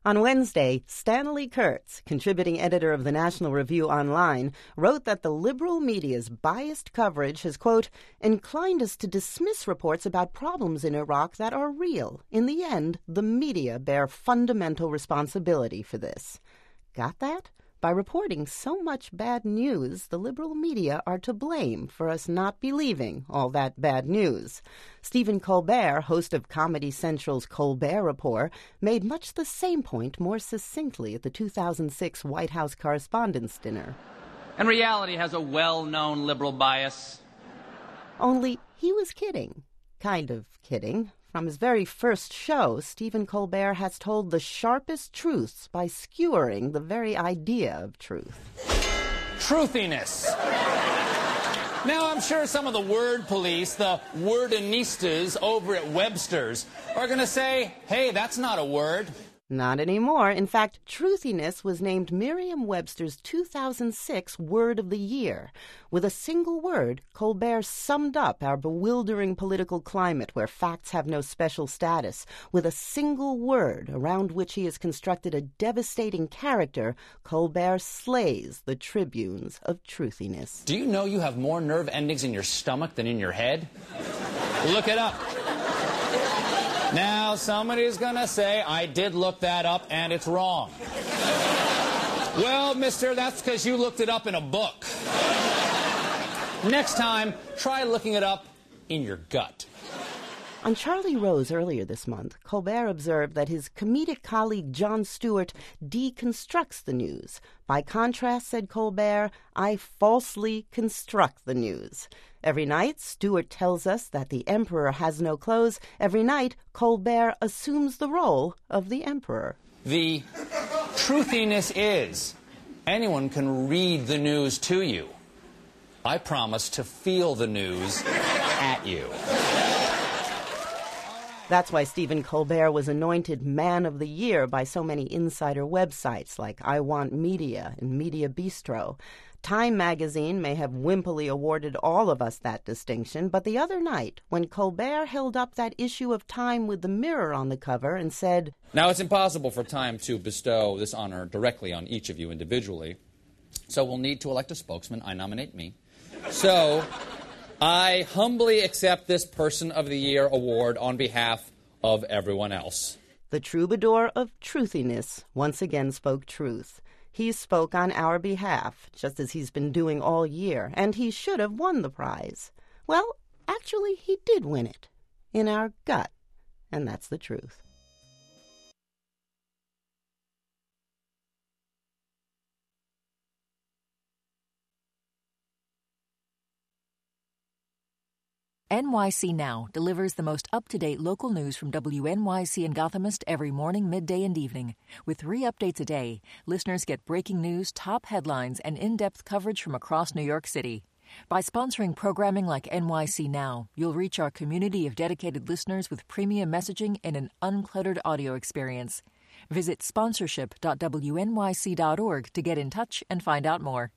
On Wednesday, Stanley Kurtz, contributing editor of the National Review Online, wrote that the liberal media's biased coverage has, quote, inclined us to dismiss reports about problems in Iraq that are real. In the end, the media bear fundamental responsibility for this. Got that? By reporting so much bad news, the liberal media are to blame for us not believing all that bad news. Stephen Colbert, host of Comedy Central's Colbert Report, made much the same point more succinctly at the 2006 White House Correspondents' Dinner. And reality has a well-known liberal bias. Only he was kidding. Kind of kidding. From his very first show, Stephen Colbert has told the sharpest truths by skewering the very idea of truth. Truthiness. Now, I'm sure some of the word police, the wordinistas over at Webster's, are going to say, hey, that's not a word. Not anymore. In fact, truthiness was named Merriam-Webster's 2006 Word of the Year. With a single word, Colbert summed up our bewildering political climate where facts have no special status. With a single word around which he has constructed a devastating character, Colbert slays the tribunes of truthiness. Do you know you have more nerve endings in your stomach than in your head? Look it up. Now, somebody's going to say, I did look that up, and it's wrong. Well, mister, that's because you looked it up in a book. Next time, try looking it up in your gut. On Charlie Rose earlier this month, Colbert observed that his comedic colleague Jon Stewart deconstructs the news. By contrast, said Colbert, I falsely construct the news. Every night, Stewart tells us that the emperor has no clothes. Every night, Colbert assumes the role of the emperor. The truthiness is, anyone can read the news to you. I promise to feel the news at you. That's why Stephen Colbert was anointed Man of the Year by so many insider websites like I Want Media and Media Bistro. Time magazine may have wimpily awarded all of us that distinction, but the other night, when Colbert held up that issue of Time with the mirror on the cover and said, Now it's impossible for Time to bestow this honor directly on each of you individually, so we'll need to elect a spokesman. I nominate me. So I humbly accept this Person of the Year award on behalf of everyone else. The troubadour of truthiness once again spoke truth. He spoke on our behalf, just as he's been doing all year, and he should have won the prize. Well, actually, he did win it. In our gut. And that's the truth. NYC Now delivers the most up-to-date local news from WNYC and Gothamist every morning, midday, and evening. With 3 updates a day, listeners get breaking news, top headlines, and in-depth coverage from across New York City. By sponsoring programming like NYC Now, you'll reach our community of dedicated listeners with premium messaging and an uncluttered audio experience. Visit sponsorship.wnyc.org to get in touch and find out more.